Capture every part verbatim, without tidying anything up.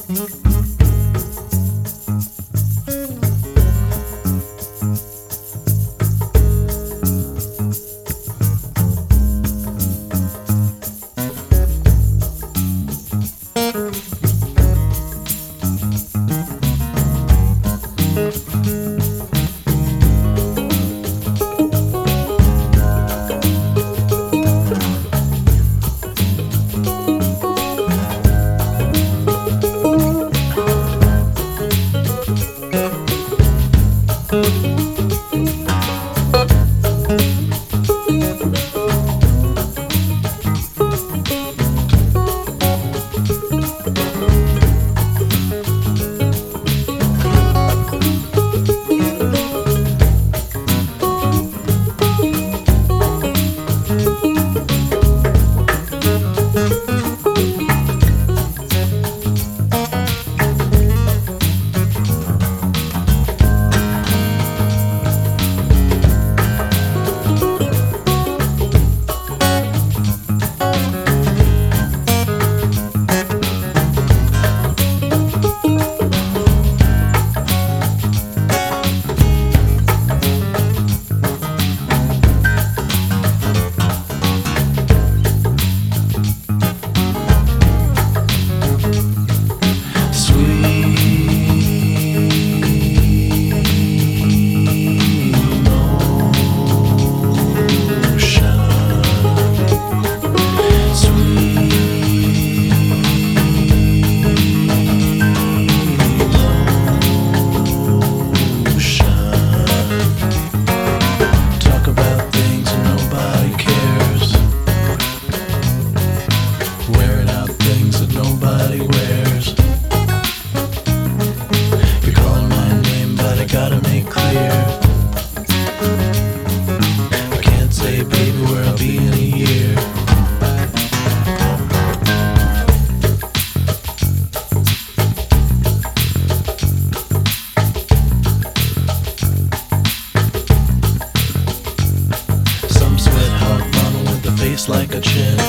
Like a chint.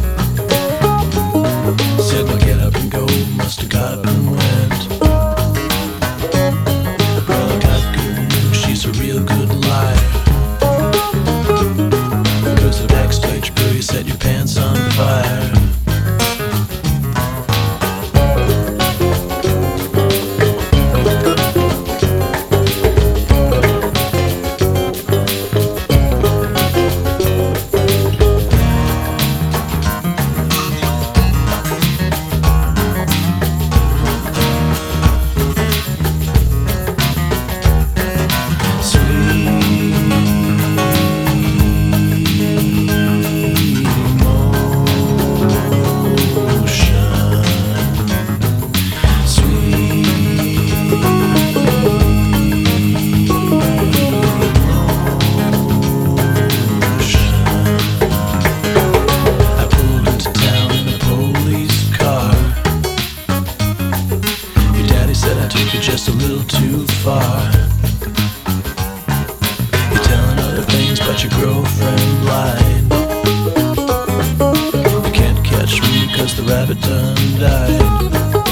Said, well, get up and go. Must have got up and went. Well, I got good news. She's a real good liar. There's a backstage crew. You set your pants on fire. Just a little too far. You're telling other things but your girlfriend lied. You can't catch me cause the rabbit done died.